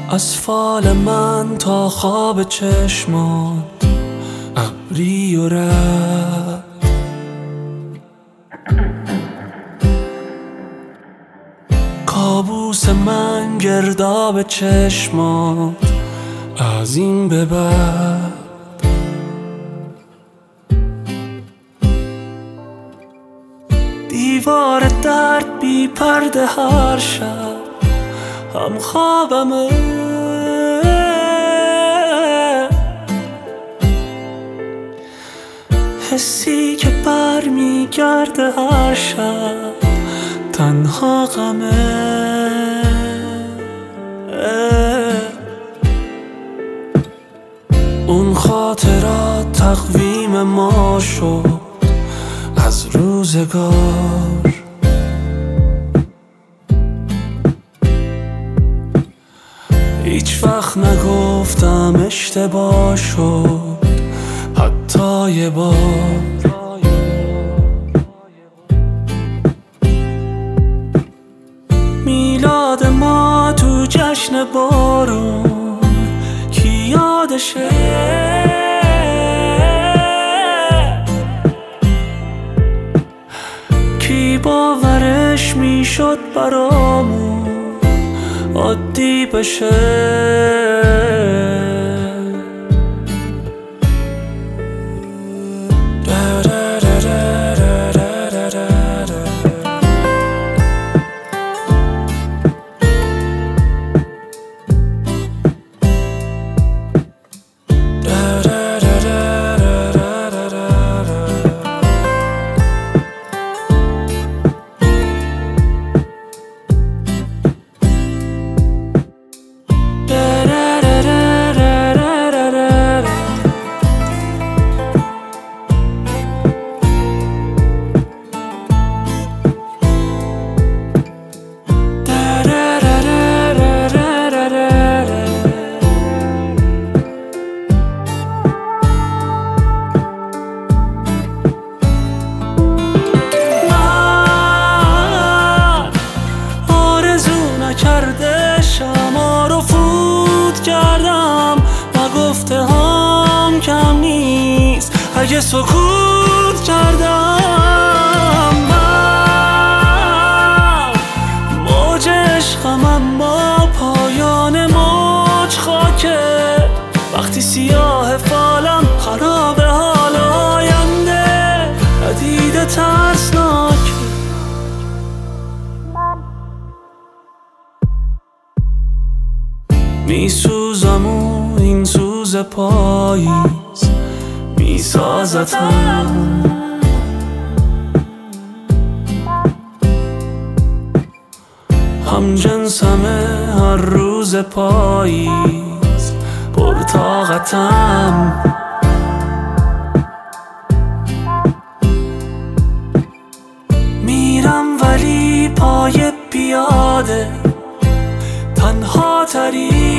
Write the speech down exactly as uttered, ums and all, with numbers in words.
از فال من تا خواب چشمات ابری و رد، کابوس من گرداب چشمات از این به بعد. دیوار درد بی پرده هر شب هم خوابمه، حسی که بر می گرده هر شب تنها غمه. اون خاطرات تقویم ما شد از روزگار، هیچ وقت نگفتم اشتباه شد حتی یه بار. میلاد ما تو جشن بارون کی یادشه، کی باورش میشد برامون عادی بشه. کرده شما رو فوت کردم و گفته هم کم نیست اگه سکوت کردم. من موج عشقم اما پایان موج خاکه، وقتی سیاه فالم خراب حال آینده ندیده ترسناکه. میسوزم و این سوز پاییز میسازتم، هم جنسمه هر روز پاییز پرطاقتم. میرم ولی پای پیاده تنها تری